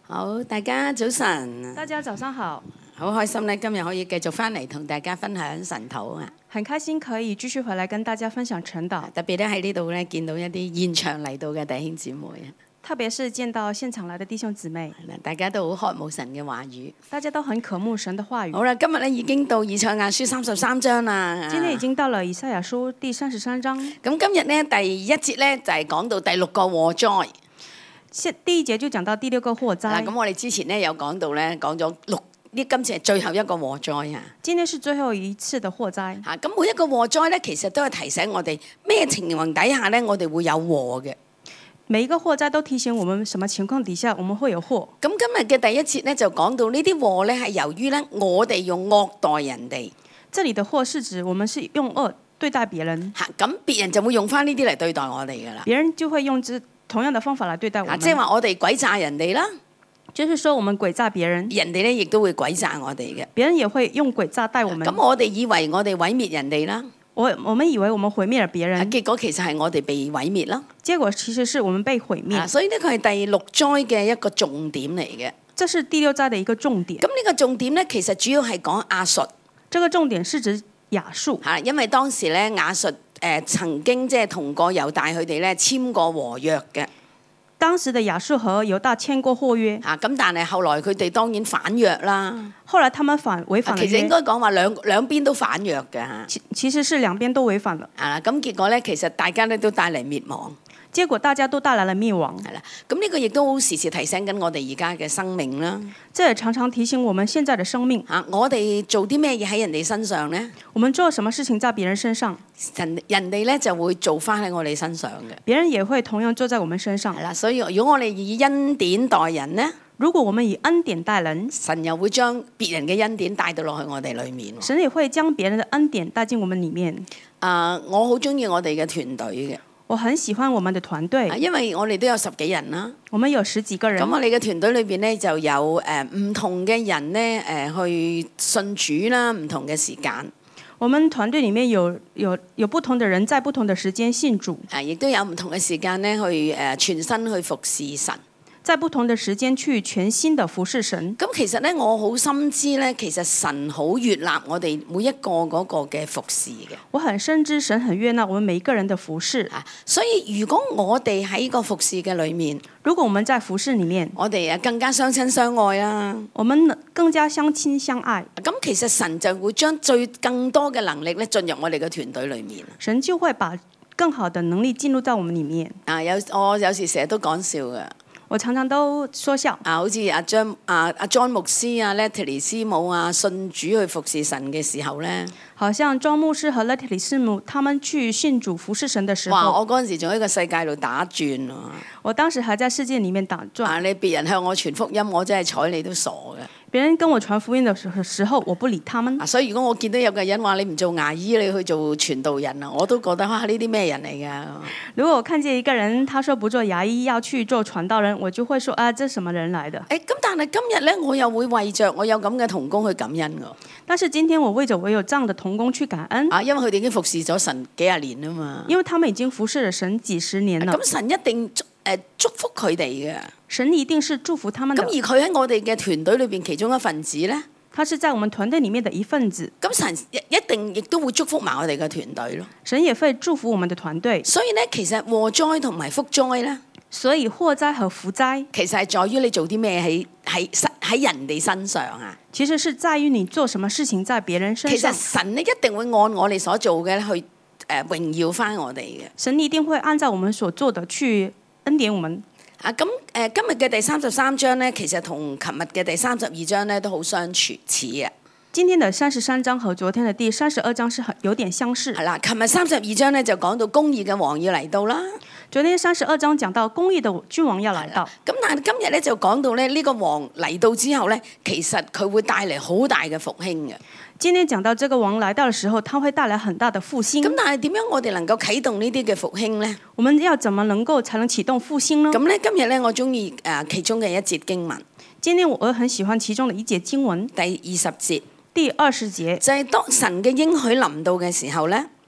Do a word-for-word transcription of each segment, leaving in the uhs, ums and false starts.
好，大家早晨。 大家早上好， 好開心咧，今日可以繼續翻嚟同大家分享神禱啊！ 很開心可以繼續回來跟大家分享晨禱， 特別咧喺呢度咧見到一啲現場嚟到嘅弟兄姊妹啊， 特別是見到現場來的弟兄姊妹， 大家都好渴慕神嘅話語。 大家都很渴慕神的話語。 好啦，今日咧已經到以賽亞書三十三章啦。 今天已經到了以賽亞書第三十三章。 咁今日咧第一節咧就係講到第六個禍災。 第一節就講到第六個禍災。 咁我哋之前咧有講到咧，講咗六呢，今次係最後一個禍災啊。 今天是最後一次的禍災。 嚇，咁每一個禍災咧，其實都係提醒我哋咩情況底下咧，我哋會有禍嘅。 每一個禍災都提醒我們什麼情況底下我們會有禍。 咁今日嘅第一節咧就講到呢啲禍咧係由於咧我哋用惡待人哋。 這裡的禍是指我們是用惡對待別人。 嚇，咁別人就會用翻呢啲嚟對待我哋噶啦。 別人就會用之同樣的方法來對待我們。 即係話我哋詭詐人哋啦， 就是說我們詭詐別人， 人哋咧亦都會詭詐我哋嘅。 別人也會用詭詐待我們。 咁我哋以為我哋毀滅人哋啦， 我我們以為我們毀滅了別人， 結果其實係我哋被毀滅啦。 結果其實是我們被毀滅。 所以呢，佢係第六災嘅一個重點嚟嘅。 這是第六災的一個重點。 咁呢個重點咧，其實主要係講亞述。 這個重點是指亞述。 嚇，因為當時咧亞述誒、呃、曾經即係同過猶大佢哋咧簽過和約嘅。 當時的亞述和猶大簽過和約。 嚇，咁但係後來佢哋當然反約啦。 後來他們反違反了約。 其實應該講話兩兩邊都反約嘅嚇。 其其實是兩邊都違反了。 啊，咁結果咧，其實大家咧都帶嚟滅亡。 結果大家都帶來了滅亡。 係啦，咁呢個亦都好時時提醒緊我哋而家嘅生命啦。 這也常常提醒我們現在的生命。 嚇，我哋做啲咩嘢喺人哋身上咧？ 我們做什麼事情在別人身上？ 人人哋咧就會做翻喺我哋身上嘅。 別人也會同樣做在我們身上。 係啦，所以如果我哋以恩典待人咧， 如果我們以恩典待人， 神又會將別人嘅恩典帶到落去我哋裏面。 神也會將別人的恩典帶進我們裡面。 啊，我好中意我哋嘅團隊嘅。 我很喜歡我們的團隊， 因為我哋都有十幾人啦。 我們有十幾個人。 咁我哋嘅團隊裏邊咧就有誒唔、呃、同嘅人咧誒、呃、去信主啦，唔同嘅時間。 我們團隊裡面有有有不同的人在不同的時間信主。 啊，亦都有唔同嘅時間咧去誒、呃、全身去服侍神。 在不同的時間去全心的服侍神。 咁其實咧，我好深知咧，其實神好悅納我哋每一個嗰個嘅服侍嘅。 我很深知神很悅納我們每一個人的服侍。 啊，所以如果我哋喺個服侍嘅裏面， 如果我們在服侍裡面， 我哋啊更加相親相愛啦。 我們更加相親相愛。 咁其實神就會將最更多嘅能力咧進入我哋嘅團隊裏面。 神就會把更好的能力進入到我們裡面。 啊，有我有時成日都講笑嘅。 我常常都說笑啊，好似阿張啊阿莊牧師啊、Letty 師母啊，信主去服侍神嘅時候咧， 好像莊牧師和 Letty 師母他們去信主服侍神的時候， 哇！我嗰陣時仲喺個世界度打轉喎。 我當時還在世界裡面打轉。 啊！你別人向我傳福音，我真係睬你都傻嘅。 別人跟我傳福音的時候，我不理他們。 啊，所以如果我見到有個人話你唔做牙醫，你去做傳道人啊，我都覺得哇，呢啲咩人嚟㗎？ 如果我看見一個人，他說不做牙醫，要去做傳道人，我就會說啊，這什麼人來的？ 誒，咁但係今日咧，我又會為着我有咁嘅同工去感恩㗎。 但是今天我為着我有這樣的同工去感恩。 啊，因為佢哋已經服侍咗神幾廿年啊嘛。 因為他們已經服侍了神幾十年了。 咁神一定誒祝福佢哋嘅。 神一定是祝福他們的。 咁而佢喺我哋嘅團隊裏邊其中一份子咧， 他是在我們團隊裡面的一份子。 咁神一定亦都會祝福埋我哋嘅團隊咯。 神也會祝福我們的團隊。 所以咧，其實禍災同埋福災咧， 所以禍災和福災其實係在於你做啲咩喺喺喺人哋身上啊。 其實是在於你做什麼事情在別人身上。 其實神咧一定會按我哋所做嘅去誒、呃、榮耀翻我哋嘅。 神一定會按照我們所做的去恩典我們。 啊，咁誒、呃、今日嘅第三十三章咧，其實同琴日嘅第三十二章咧都好相似嘅。 今天的三十三章和昨天的第三十二章是很有點相似。 係啦，琴日三十二章咧就講到公義嘅王要嚟到啦。 昨天三十二章講到公義的君王要來到。 咁但係今日咧就講到咧呢個王嚟到之後咧，其實佢會帶嚟好大嘅復興嘅。 今天講到這個王來到的時候，他會帶來很大的復興。 咁但係點樣我哋能夠啟動呢啲嘅復興咧？ 我們要怎麼能夠才能啟動復興呢？ 咁咧今日咧我中意誒其中嘅一節經文。 今天我很喜歡其中的一節經文， 第二十節。 第二十節就係當神嘅應許臨到嘅時候咧，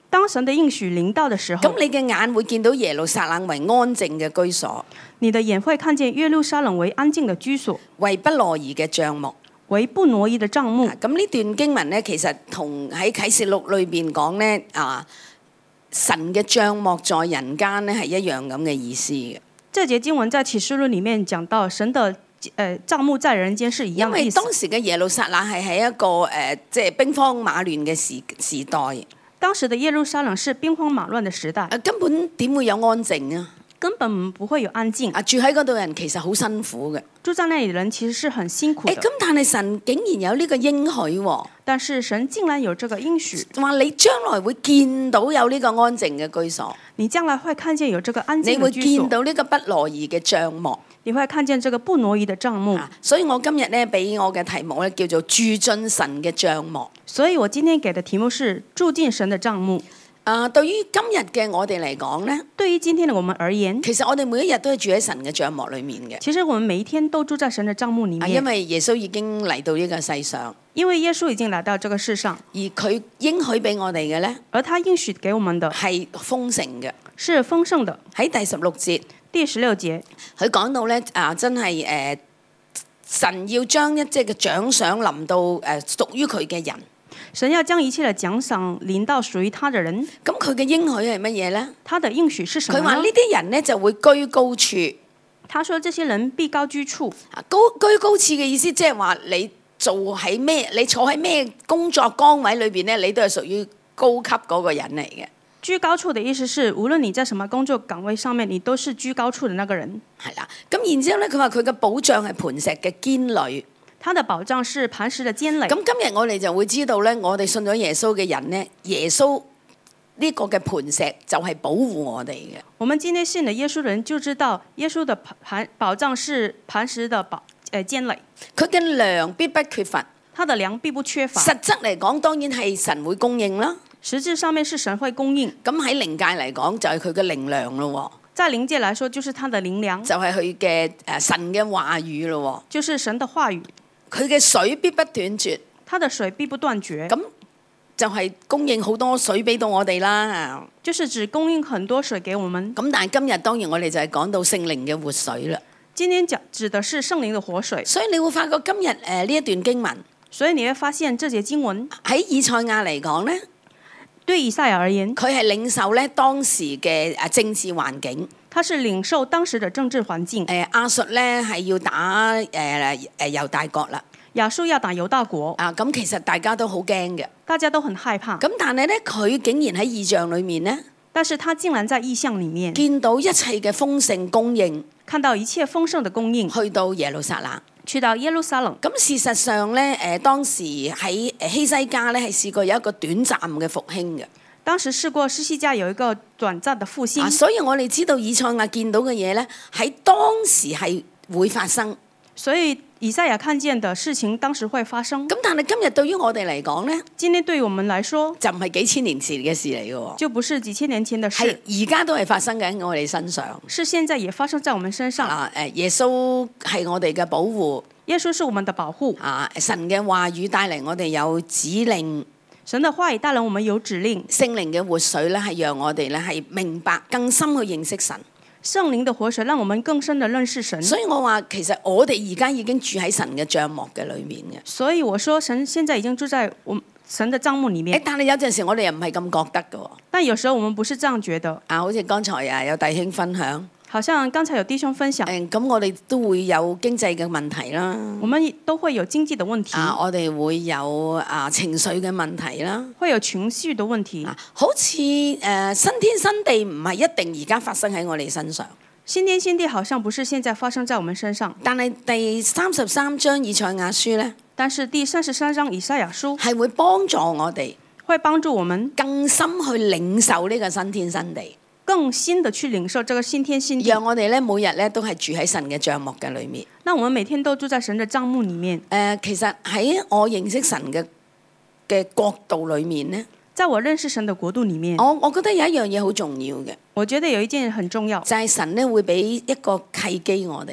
當神的應許臨到的時候， 咁你嘅眼會見到耶路撒冷為安靜嘅居所， 你的眼會看見耶路撒冷為安靜的居所， 為不挪移嘅帳幕。 為不挪移的帳幕。 咁呢段經文咧，其實同喺啟示錄裏邊講咧啊，神嘅帳幕在人間咧係一樣咁嘅意思嘅。 這節經文在啟示錄裡面講到神的誒帳幕在人間是一樣因為的意思。 當時嘅耶路撒冷係喺一個誒即係兵荒馬亂嘅時時代， 當時的耶路撒冷是兵荒馬亂的時代， 啊根本點會有安靜啊？ 根本不會有安靜。 啊住喺嗰度人其實好辛苦嘅。 住在那裡的人其實是很辛苦誒的。 咁但係神竟然有呢個應許喎， 但是神竟然有這個應許， 話你將來會見到有呢個安靜嘅居所， 你將來會看見有這個安你會靜的居所， 見到呢個不挪移嘅帳幕。 你會看見這個不挪移的帳幕。 啊所以我今日咧俾我嘅題目咧叫做住進神嘅帳幕。 所以我今天給的題目是住進神的帳幕。 啊，對於今日嘅我哋嚟講咧， 對於今天的我們而言， 其實我哋每一日都係住喺神嘅帳幕裏面嘅。 其實我們每一天都住在神的帳幕裡啊， 面， 因為耶穌已經嚟到呢個世上， 因為耶穌已經來到這個世上， 而佢應許俾我哋嘅咧而他應許給我們的係豐盛嘅。 是豐盛的。 喺第十六節， 第十六節， 佢講到咧啊，真係誒、呃、神要將一即係嘅獎賞臨到誒、呃、屬於佢嘅人。 神要將一切的獎賞臨到屬於他的人。 咁佢嘅應許係乜嘢咧？ 他的應許是什麼呢？ 佢話呢啲人咧就會居高處。 他說這些人必高居處。 啊，高居高處嘅意思即係話你做喺咩，你坐喺咩工作崗位裏邊咧，你都係屬於高級嗰個人嚟嘅。 居高處的意思是，無論你在什麼工作崗位上面，你都是居高處的那個人。 係啦，咁然之後咧，佢話佢嘅保障係磐石嘅堅壘。 他的保障是磐石的堅壘。 咁今日我哋就會知道咧，我哋信咗耶穌嘅人咧，耶穌呢個嘅磐石就係保護我哋嘅。 我們今天信了耶穌的人就知道，耶穌的磐保障是磐石的保誒堅壘。 佢嘅糧必不缺乏， 他的糧必不缺乏。 實質嚟講，當然係神會供應啦。 實質上面是神會供應。 咁喺靈界嚟講，就係佢嘅靈糧咯。 在靈界來說，就是他的靈糧， 就係佢嘅誒神嘅話語咯。 就是神的話語。 佢嘅水必不斷絕， 他的水必不斷絕。 咁就係供應好多水俾到我哋啦。 就是只供應很多水給我們。 咁但係今日當然我哋就係講到聖靈嘅活水啦。 今天講指的是聖靈的活水。 所以你會發覺今日誒呢一段經文， 所以你會發現這節經文喺以賽亞嚟講咧， 對以賽亞而言， 佢係領受咧當時嘅誒政治環境。 他是領受當時的政治環境。 誒亞述咧係要打誒誒猶大國啦。 亞述要打猶大國。 啊，咁其實大家都好驚嘅。 大家都很害怕。 咁但係咧，佢竟然喺異象裏面咧， 但是他竟然在異象裡面見到一切嘅豐盛供應， 看到一切豐盛的供應， 去到耶路撒冷。 去到耶路撒冷。 咁事實上咧，誒當時喺誒希西家咧係試過有一個短暫嘅復興嘅。 當時試過希西家有一個短暫的復興。 啊，所以我哋知道以賽亞見到嘅嘢咧，喺當時係會發生。 所以以賽亞看見的事情當時會發生。 咁但係今日對於我哋嚟講咧， 今天對於我們來說就唔係幾千年前嘅事嚟嘅， 就不是幾千年前的事， 係而家都係發生緊喺我哋身上。 是現在也發生在我們身上。 啊，誒耶穌係我哋嘅保護。 耶穌是我們的保護。 啊，神嘅話語帶嚟我哋有指令。 神的話語帶來我們有指令。 聖靈嘅活水咧，係讓我哋咧係明白更深去認識神。 聖靈的活水讓我們更深的認識神。 所以我話其實我哋而家已經住喺神嘅帳幕嘅裏面嘅。 所以我說神現在已經住在我神的帳幕裡面。 但係有陣時我哋又唔係咁覺得嘅。 但有時候我們不是這樣覺得。 啊，好似剛才啊有弟兄分享。 好像剛才有弟兄分享。 誒，咁我哋都會有經濟嘅問題啦。 我們都會有經濟的問題。 啊，我哋會有啊情緒嘅問題啦。 會有情緒的問題。 啊，好似誒、呃、新天新地唔係一定而家發生喺我哋身上。 新天新地好像不是現在發生在我們身上。 但係第三十三章以賽亞書咧， 但是第三十三章以賽亞書係會幫助我哋， 會幫助我們更深去領受呢個新天新地。 更新的去領受這個新天新地， 讓我哋咧每日咧都係住喺神嘅帳幕嘅裏面。 那我們每天都住在神嘅帳幕裡面。誒、 呃，其實喺我認識神嘅嘅國度裏面咧， 在我認識神嘅國度裡面， 我我覺得有一樣嘢好重要嘅。 我覺得有一件很重要， 就係、是、神咧會俾一個契機我哋，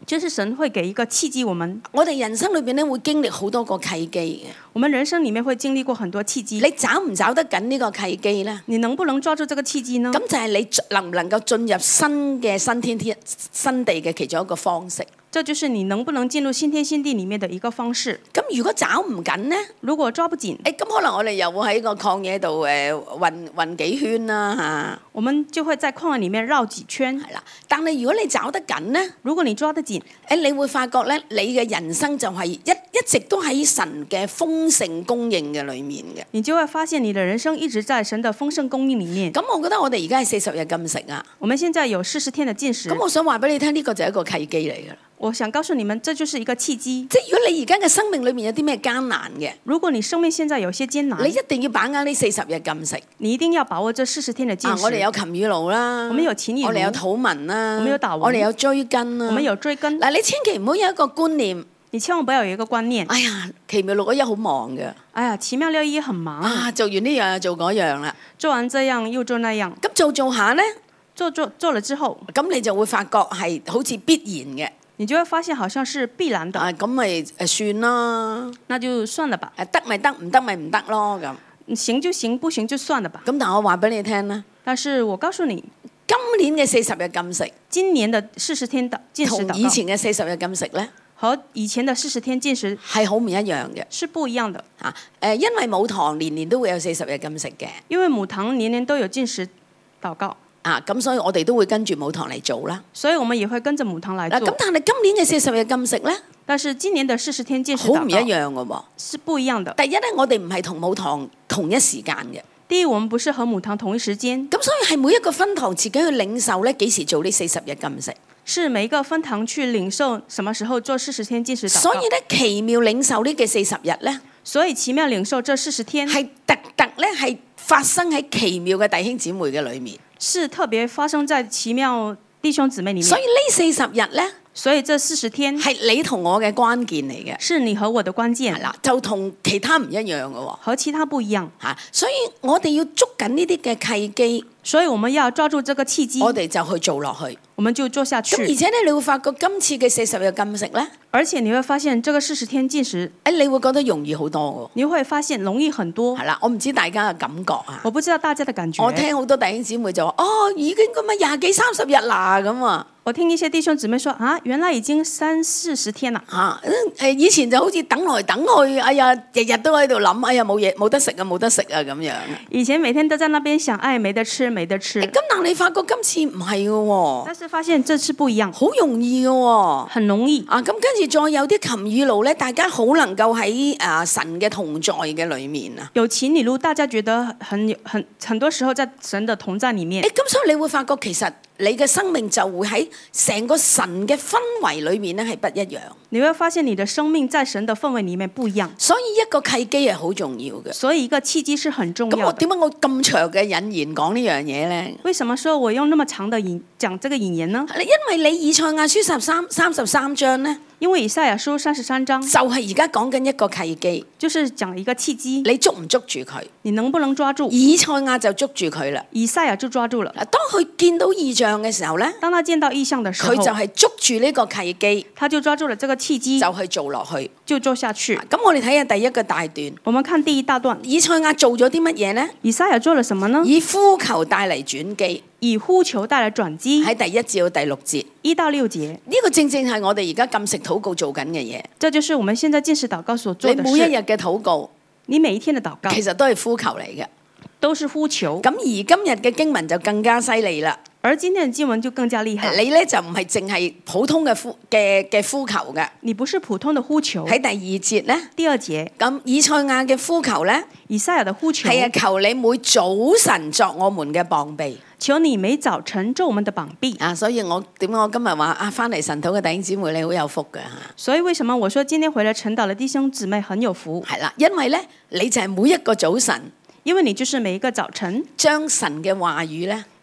就是神會給一個契機我們。 我哋人生裏邊咧會經歷好多個契機嘅。 我們人生裡面會經歷過很多契機。 你找唔找得緊呢個契機咧？ 你能不能抓住這個契機呢？ 咁就係你能唔能夠進入新嘅新天天新地嘅其中一個方式。 這就是你能不能進入新天新地裡面的一個方式。 咁如果找唔緊呢？ 如果抓不緊， 誒咁可能我哋又會喺個曠野度誒運運幾圈啦嚇。 我們就會在曠野裡面繞幾圈。 係啦，但係如果你找得緊呢？ 如果你抓得緊， 誒你會發覺咧，你嘅人生就係一一直都喺神嘅豐盛供應嘅裡面嘅。 你就會發現你的人生一直在神的豐盛供應裡面。 咁我覺得我哋而家係四十日禁食啊。 我們現在有四十天的禁食。 咁我想話俾你聽，呢個就係一個契機嚟㗎啦。 我想告訴你們，這就是一個契機。 即係如果你而家嘅生命裏面有啲咩艱難嘅， 如果你生命現在有些艱難， 你一定要把握呢四十日禁食。 你一定要把握這四十天的禁食。 啊，我哋有琴與爐啦， 我們有琴與爐， 我哋有禱文啦， 我們有禱文， 我哋有追根啦， 我們有追根。 嗱，你千祈唔好有一個觀念， 你千萬不要有一個觀念。 哎呀，奇妙六一好忙嘅。 哎呀，奇妙六一很忙啊，做完呢樣又做嗰樣啦， 做完這樣又做那樣。 咁做做下咧， 做做做了之後， 咁你就會發覺係好似必然嘅。 你就會發現好像是必然的。 啊，咁咪誒算啦， 那就算了吧。 誒得咪得，唔得咪唔得咯咁。 行就行，不行就算了吧。 咁但係我話俾你聽啦， 但是我告訴你， 今年嘅四十日禁食， 今年的四十天的禁食禱告， 同以前嘅四十日禁食咧， 和以前的四十天禁食係好唔一樣嘅。 是不一樣的。 嚇誒，因為母堂年年都會有四十日禁食嘅。 因為母堂年年都有禁食禱告。 啊，咁所以我哋都會跟住母堂嚟做啦。 所以我們也會跟着母堂來做。 嗱，咁但係今年嘅四十日禁食咧， 但是今年的四十天禁食好唔一樣嘅喎。 是不一樣的。 第一咧，我哋唔係同母堂同一時間嘅。 第一，我們不是和母堂同一時間。 咁所以係每一個分堂自己去領受咧，幾時做呢四十日禁食。 是每一個分堂去領受什麼時候做四十天禁食禱告。 所以咧，奇妙領受呢嘅四十日咧， 所以奇妙領受這四十天係特特咧係發生喺奇妙嘅弟兄姊妹嘅裏面。 是特別發生在奇妙弟兄姊妹裡面。 所以呢四十日咧， 所以這四十天係你同我嘅關鍵嚟嘅。 是你和我的關鍵。 係啦，就同其他唔一樣嘅喎。 和其他不一樣。 嚇，所以我哋要捉緊呢啲嘅契機。 所以我們要抓住這個契機， 我哋就去做落去， 我們就做下去。 咁而且咧，你會發覺今次嘅四十日禁食咧， 而且你會發現這個四十天禁食， 誒，你會覺得容易好多喎。 你會發現容易很多。 係啦，我唔知大家嘅感覺啊。 我不知道大家嘅感覺。 我聽好多弟兄姊妹就話：哦，已經咁啊廿幾三十日啦咁啊。 我聽一些弟兄姊妹說：啊，原來已經三四十天啦。 嚇，誒以前就好似等來等去，哎呀，日日都喺度諗，哎呀冇嘢冇得食啊，冇得食啊咁樣。 以前每天都在那邊想，哎，沒得吃，沒得吃。 咁但你發覺今次唔係嘅喎， 但是發現這次不一樣， 好容易嘅喎， 很容易。 啊，咁跟住再有啲琴與爐咧，大家好能夠喺啊神嘅同在嘅裏面啊。 有琴與爐，大家覺得很很很多時候在神的同在裡面。 誒，咁所以你會發覺其實你嘅生命就會喺成個神嘅氛圍裏面咧係不一樣。 你會發現你的生命在神的氛圍裡面不一樣。 所以一個契機係好重要嘅。 所以一個契機是很重要的。 咁我點解我咁長嘅引言講呢樣嘢咧？ 為什麼說我用那麼長的引講這個引言呢？ 因為你以賽亞書十三三十三章咧， 因為以賽亞書三十三章就係而家講緊一個契機， 就是講一個契機。 你捉唔捉住佢？ 你能不能抓住？ 以賽亞就捉住佢啦。 以賽亞就抓住了。 嗱，當佢見到異象嘅時候咧， 當他見到異象嘅時候， 佢就係捉住呢個契機， 他就抓住了這個契機， 就去做落去， 就做下去。 咁我哋睇下第一個大段。 我們看第一大段， 以賽亞做咗啲乜嘢呢？ 以賽亞做了什麼呢？ 以呼求帶嚟轉機， 以呼求帶來轉機。 喺第一至到第六節， 一到六節， 呢個正正係我哋而家禁食禱告做緊嘅嘢。 這就是我們現在禁食禱告所做的事。 你每一日嘅禱告， 你每一天的禱告， 其實都係呼求嚟嘅， 都是呼求。 咁而今日嘅經文就更加犀利啦。 而今天的經文就更加厲害。 你咧就唔係淨係普通嘅呼嘅嘅呼求嘅。 你不是普通的呼求。 喺第二節咧， 第二節， 咁以賽亞嘅呼求咧， 以賽亞的呼求係啊，求你每早晨作我們嘅膀臂。 求你每早晨做我們的膀臂。 啊，所以我點解我今日話啊，翻嚟神土嘅弟兄姊妹你好有福嘅嚇。 所以為什麼我說今天回來晨禱的弟兄姊妹很有福？ 係啦，因為咧你就係每一個早晨， 因為你就是每一個早晨將神嘅話語咧，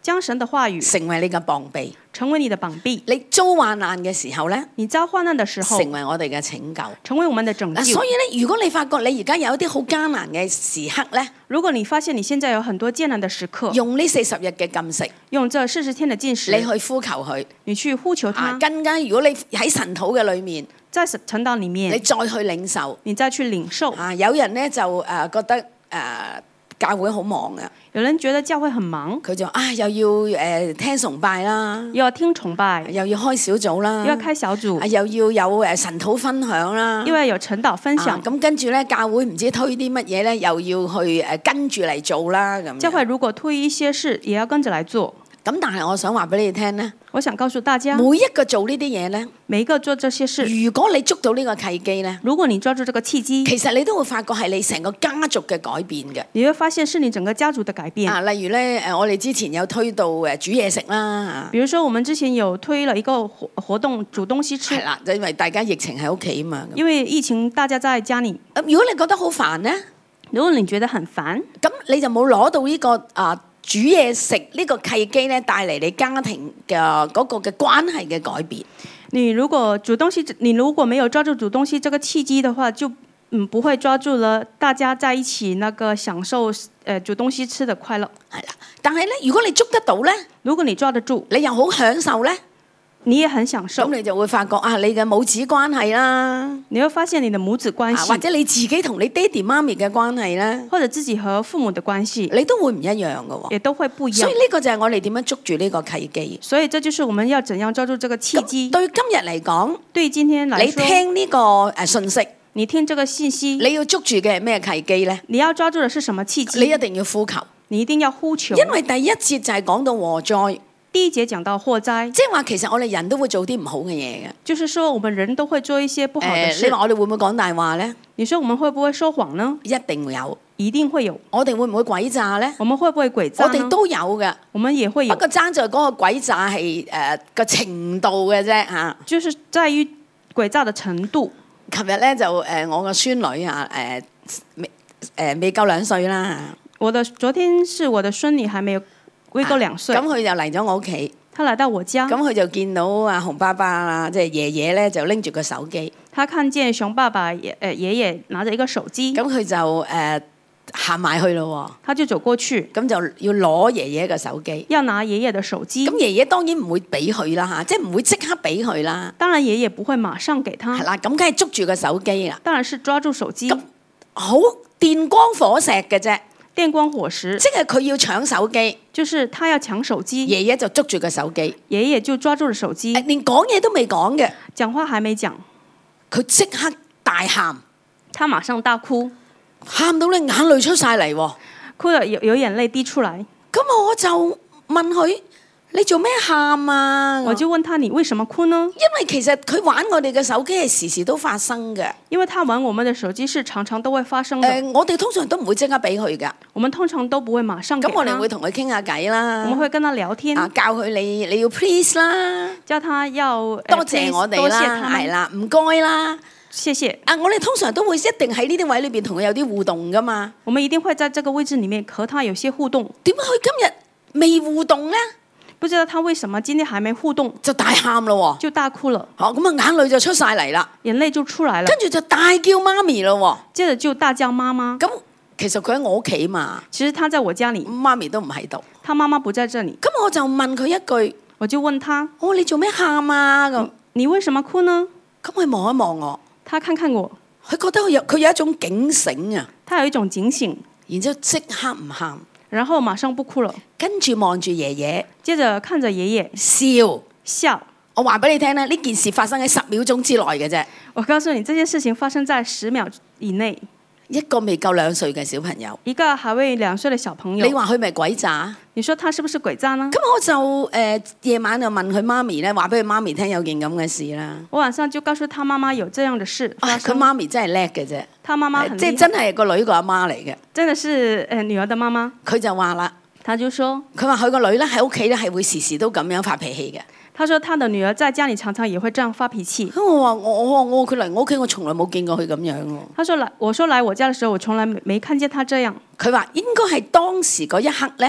將神的話語成為你嘅膀臂。 成為你的膀臂。 你遭患難嘅時候咧， 你遭患難的時候， 成為我哋嘅拯救。 成為我們的拯救。 所以咧，如果你發覺你而家有一啲好艱難嘅時刻咧， 如果你發現你現在有很多艱難的時刻， 用呢四十日嘅禁食， 用這四十天的禁食， 你去呼求佢， 你去呼求他。 啊、更加如果你喺神土嘅裏面， 在神道裡面， 你再去領受， 你再去領受。 啊，有人咧就誒、呃、覺得誒、呃、教會好忙啊。 有人覺得教會很忙， 佢就啊又要誒、呃、聽崇拜啦， 又要聽崇拜， 又要開小組啦， 又要開小組， 啊、又要有誒神土分享啦， 又要有晨禱分享。 咁、啊、跟住咧，教會唔知推啲乜嘢咧，又要去誒、呃、跟住嚟做啦咁。 教會如果推一些事，也要跟着來做。 咁但係我想話俾你哋聽咧， 我想告訴大家， 每一個做呢啲嘢咧， 每一個做這些事， 如果你捉到呢個契機咧， 如果你抓住這個契機， 其實你都會發覺係你成個家族嘅改變嘅。 你會發現是你整個家族的改變。 啊，例如咧誒，我哋之前有推到誒煮嘢食啦， 比如說我們之前有推了一個活活動煮東西吃， 係啦，因為大家疫情喺屋企嘛。 因為疫情大家在家裡。 咁如果你覺得好煩咧， 如果你覺得很煩， 咁你就冇攞到呢、這個啊。煮嘢食呢個契機咧，帶嚟你家庭嘅嗰個嘅關係嘅改變。 你如果煮東西，你如果沒有抓住煮東西這個契機的話，就嗯不會抓住了大家在一起那個享受誒、呃、煮東西吃的快樂。 係啦，但係咧，如果你捉得到咧， 如果你抓得住， 你又好享受咧， 你也很享受， 咁你就會發覺啊，你嘅母子關係啦， 你會發現你的母子關係， 啊、或者你自己同你爹哋媽咪嘅關係咧， 或者自己和父母的關係， 你都會唔一樣嘅喎， 也都會不一樣。 所以呢個就係我哋點樣捉住呢個契機。 所以這就是我們要怎樣抓住這個契機。 對今日嚟講， 對今天來說， 你聽呢個誒信息， 你聽這個信息， 你要捉住嘅係咩契機咧？ 你要抓住的是什麼契機？ 你一定要呼求， 你一定要呼求， 因為第一節就係講到禍災。 第一節講到禍災， 即係話其實我哋人都會做啲唔好嘅嘢嘅。 就是說我們人都會做一些不好的事。 呃、你話我哋會唔會講大話咧？ 你說我們會不會說謊呢？ 一定會有， 一定會有。 我哋會唔會詭詐咧？ 我們會不會詭詐？ 我哋都有嘅， 我們也會有。 不過爭在嗰個詭詐係誒個程度嘅啫嚇。 就是在於詭詐的程度。 琴日咧就誒、呃、我個孫女啊誒未誒未夠兩歲啦。 我的昨天是我的孫女還沒有未夠兩歲。 咁佢就嚟咗我屋企。 他來到我家。 咁佢就見到阿熊爸爸啦，即係爺爺咧就拎住個手機。 他看見熊爸爸爺誒爺爺拿着一個手機。 咁佢就誒行埋去咯。 他就走過去。 咁就要攞爺爺嘅手機。 要拿爺爺的手機。 咁爺爺當然唔會俾佢啦嚇，即係唔會即刻俾佢啦。 當然爺爺不會馬上給他。 係啦，咁梗係捉住個手機啦。 當然是抓住手機。 咁好電光火石嘅啫。 電光火石， 即係佢要搶手機， 就是他要搶手機， 爺爺就捉住個手機， 爺爺就抓住了手機， 連講嘢都未講嘅， 講話還沒講， 佢即刻大喊， 他馬上大哭， 喊到你眼淚出晒嚟， 哭得有有眼淚滴出來， 咁我就問佢：你做咩喊啊？ 我就問他：你為什麼哭呢？ 因為其實佢玩我哋嘅手機係時時都發生嘅。 因為他玩我們的手機是常常都會發生的。 誒、呃，我哋通常都唔會即刻俾佢㗎。 我們通常都不會馬上給他。 咁我哋會同佢傾下偈啦。 我們會跟他聊天。 啊，教佢你你要 please 啦， 教他要、呃、 多謝我哋啦，係啦，唔該啦。 謝謝。 啊，我哋通常都會一定喺呢啲位裏邊同佢有啲互動㗎嘛。 我們一定會在這個位置裡面和他有些互動。 點解佢今日未互動咧？ 不知道他為什麼今天還沒互動， 就大喊咯， 就大哭了。 好，咁啊眼淚就出晒嚟啦， 眼淚就出來了。 跟住就大叫媽咪咯， 接着就大叫媽媽。 咁其實佢喺我屋企嘛， 其實他在我家裡， 媽咪都唔喺度， 他媽媽不在這裡。 咁我就問佢一句， 我就問他： 哦，你做咩喊啊？咁你為什麼哭呢？ 咁佢望一望我， 他看看我， 佢覺得佢有佢有一種警醒啊， 他有一種警醒， 然之後即刻唔喊。 然後馬上不哭了， 跟住望住爺爺， 接着看着爺爺笑笑。 我話俾你聽咧，呢件事發生喺十秒鐘之內嘅啫。 我告訴你，這件事情發生在十秒以內。 一個未夠兩歲嘅小朋友， 一個還未兩歲嘅小朋友， 你話佢咪詭詐？ 你說他是不是詭詐呢？ 咁我就誒夜、呃、晚就問佢媽咪咧，話俾佢媽咪聽有件咁嘅事啦。 我晚上就告訴他媽媽有這樣的事發生。 佢媽咪真係叻嘅啫， 他媽媽很即係真係個女個阿媽嚟嘅， 真的是誒女兒的媽媽。 佢就話啦， 他就說， 佢話佢個女咧喺屋企咧係會時時都咁樣發脾氣嘅。 他說他的女兒在家裡常常也會這樣發脾氣。 咁我話我我我佢嚟我屋企，我從來冇見過佢咁樣喎。 他說來，我說來我家的時候，我從來沒沒看見他這樣。 佢話應該係當時嗰一刻咧，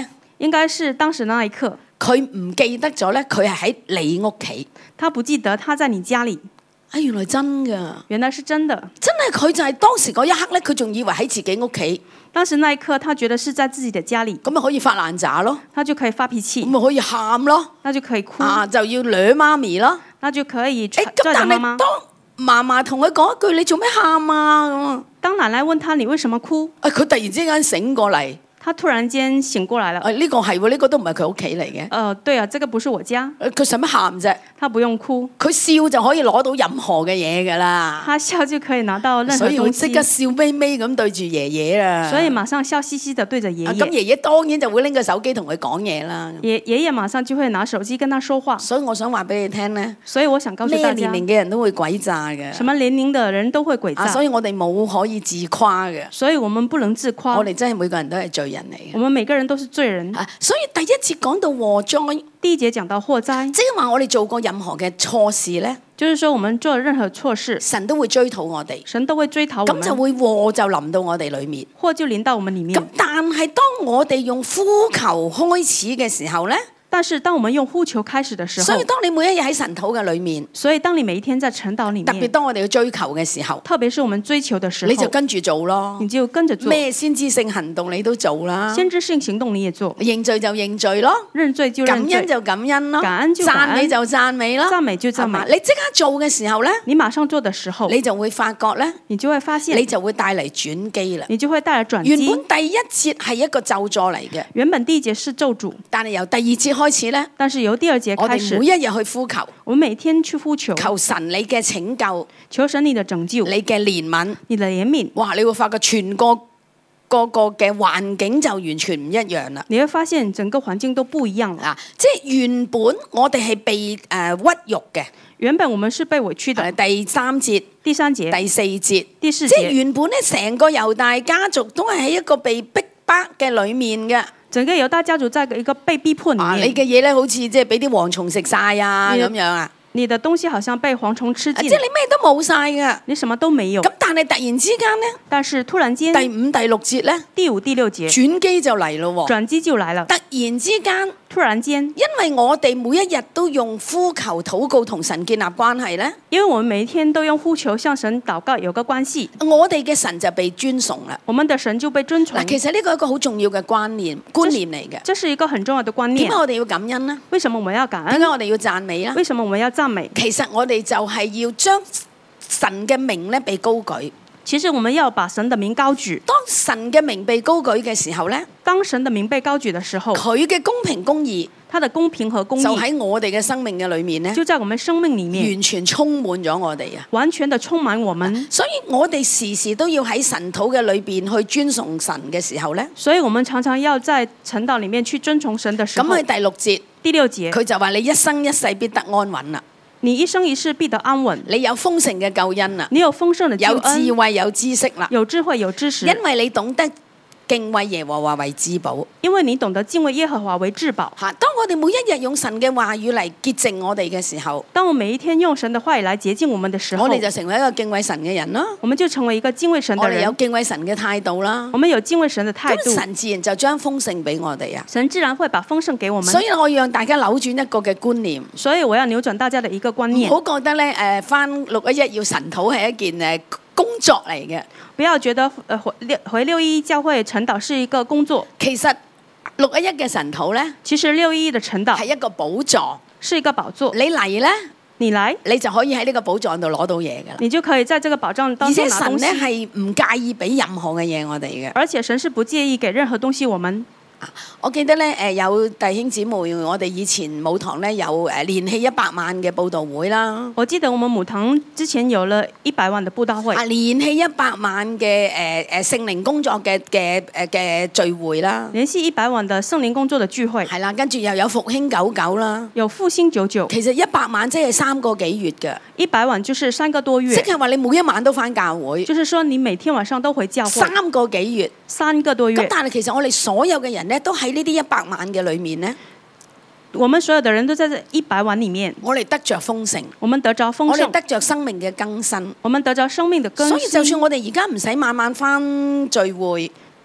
應該是當時那一刻， 佢唔記得咗咧，佢係喺你屋企。 他不記得他在你家裡。 啊，原來真㗎， 原來是真的。 真係佢就係當時嗰一刻咧，佢仲以為喺自己屋企， 當時那一刻，他覺得是在自己的家裡， 咁咪可以發爛渣咯， 他就可以發脾氣， 咁咪可以喊咯， 那就可以哭， 啊就要掠媽咪咯。 那就可以誒拽咁但係着媽媽。 當嫲嫲同佢講一句：你做咩喊啊？咁啊， 當奶奶問他你為什麼哭， 啊佢突然之間醒過嚟。 他突然間醒過來了。 啊！呢個係喎，呢個都唔係佢屋企嚟嘅。 呃，對啊，這個不是我家。 誒佢使乜喊啫？ 他不用哭， 佢笑就可以攞到任何嘅嘢㗎啦。 他笑就可以拿到任何所以我東即刻西， 笑眯眯咁對住爺爺啦。 所以馬上笑嘻嘻的對着爺啊咁爺。 爺爺當然就會拎個手機同佢講嘢啦。 爺爺爺馬上就會拿手機跟他說話。 所以我想話俾你聽咧， 所以我想告訴咩大家， 年齡嘅人都會鬼詐嘅。 什麼年齡的人都會詭啊，所詐， 以我哋冇可以自誇嘅。 所以我們不能自我誇。 哋真係每個人都係罪人嚟我們每個人都是罪人嘅。。啊，所以第一節講到禍災， 第一節講到禍災， 即係話我哋做過任何嘅錯事咧， 就是說我們做任何錯事， 神都會追討我哋， 神都會追討我咁就們， 會禍就臨到我哋裏面。 禍就臨到我們裡咁面。 但係當我哋用呼求開始嘅時候咧， 但是當我們用呼求開始的時候所以，當你每一日喺神土嘅裏面， 所以當你每一天在晨禱裡特別面， 當我哋要追求嘅時候， 特別是我們追求的時候， 你就跟住做咯你。就跟着做。 咩先知性行動你都做啦， 先知性行動你也做， 認罪就認罪咯， 認罪就認罪， 感恩就感恩咯， 感恩就感恩讚美就讚美咯， 讚美就讚係嘛美。 你即刻做嘅時候咧， 你馬上做的時候， 你就會發覺咧， 你就會發現， 你就會帶嚟轉機啦。 你就會帶來轉原機。 本第一節係一個咒詛嚟嘅， 原本第一節是咒詛， 但係由第二節開始咧， 但是由第二節我哋開始每，一日去呼求， 我們每天去呼求， 求神你嘅拯救， 求神你的拯救， 你嘅憐憫。 你的憐憫。 哇！你會發覺全個個個嘅環境就完全唔一樣啦。 你會發現整個環境都不一樣了。 啊，即係原本我哋係被誒、呃、屈辱嘅， 原本我們是被委屈的。 誒第三節、 第三節、 第四節， 第四即係節， 原本咧成個猶大家族都係喺一個被逼迫嘅裡面嘅。 整個猶大家族在一個被逼迫啊， 裡面， 你嘅嘢咧好似即係俾啲蝗蟲食晒啊你咁樣啊， 你的東西好像被蝗蟲吃盡啊即係，你咩都冇晒㗎。 你什麼都沒有。 咁但係突然之間咧， 但是突然間， 第五、第六節咧第五、第六節轉機就嚟咯喎。 轉機就來了。 突然之間， 突然間， 因為我哋每一日都用呼求、禱告同神建立關係咧， 因為我們每一天都用呼求向神禱告，有個關係， 我哋嘅神就被尊崇啦。 我們的神就被尊崇嗱，。其實呢個係一個好重要嘅觀念觀念嚟嘅。 這是一個很重要的觀念點解。我哋要感恩呢？ 為什麼我們要感恩點解？我哋要讚美呢？ 為什麼我們要讚美？ 其實我哋就係要將神嘅名咧被高舉。 其實我們要把神的名高舉。 當神嘅名被高舉嘅時候咧， 當神的名被高舉的時候， 佢嘅公平公義他的公平和公就義喺我哋嘅生命嘅裏面咧， 就在我們生命裡面完全充滿咗我哋啊！ 完全的充滿我們。 所以我哋時時都要喺神土嘅裏邊去尊崇神嘅時候咧， 所以我們常常要在晨禱裡面去尊崇神的時咁候。 喺第六節， 第六節， 佢就話你一生一世必得安穩啦， 你一生一世必得安穩， 你有豐盛嘅救恩啦， 你有豐盛的救有智恩， 慧有知識啦， 有智慧有知識， 因為你懂得敬畏耶和華為至寶。 因為你懂得敬畏耶和華為至寶。 嚇！當我哋每一日用神嘅話語嚟潔淨我哋嘅時候， 當我每一天用神的話語來潔淨我們的時候， 我哋就成為一個敬畏神嘅人啦。 我們就成為一個敬畏神我哋有的人， 敬畏神嘅態度啦我。們有敬畏神的態咁度， 神自然就將豐盛俾我哋啊。 神自然會把豐盛給我們。 所以我要讓大家扭轉一個嘅觀念， 所以我要扭轉大家的一個觀唔念， 好覺得咧誒翻六一一要神土係一件誒工作嚟嘅。 不要覺得呃回六回六一教會晨禱是一個工作。 其實六一一嘅神土咧其實六一的晨禱係一個寶藏， 是一個寶座， 你嚟咧你來你就可以喺呢個寶藏度攞到嘢㗎啦。 你就可以在這個寶藏而當中且神咧拿東西。 係唔介意俾任何嘅嘢我哋嘅。 而且神是不介意給任何東西我們。 我記得咧，誒有弟兄姊妹，我哋以前母堂咧有誒連氣一百萬嘅佈道會啦。 我記得我們母堂之前有了一百萬的佈道會， 啊，連氣一百萬嘅誒誒聖靈工作嘅嘅誒嘅聚會啦， 連續一百萬的聖靈工作的聚會， 係啦，跟住又有復興九九啦。 有復興九九， 其實一百萬即係三個幾月嘅， 一百萬就是三個多即月， 係話你每一晚都返教會， 就是說你每天晚上都回教會， 三個幾月。 三個多咁月。 但係其實我哋所有嘅人咧，都喺呢啲一百萬嘅裏面咧， 我們所有的人都在這一百萬裡面， 我哋得着豐盛， 我們得着豐盛， 我哋得着生命嘅更新。 我們得着生命的更新。 所以就算我哋而家唔使晚晚返聚會。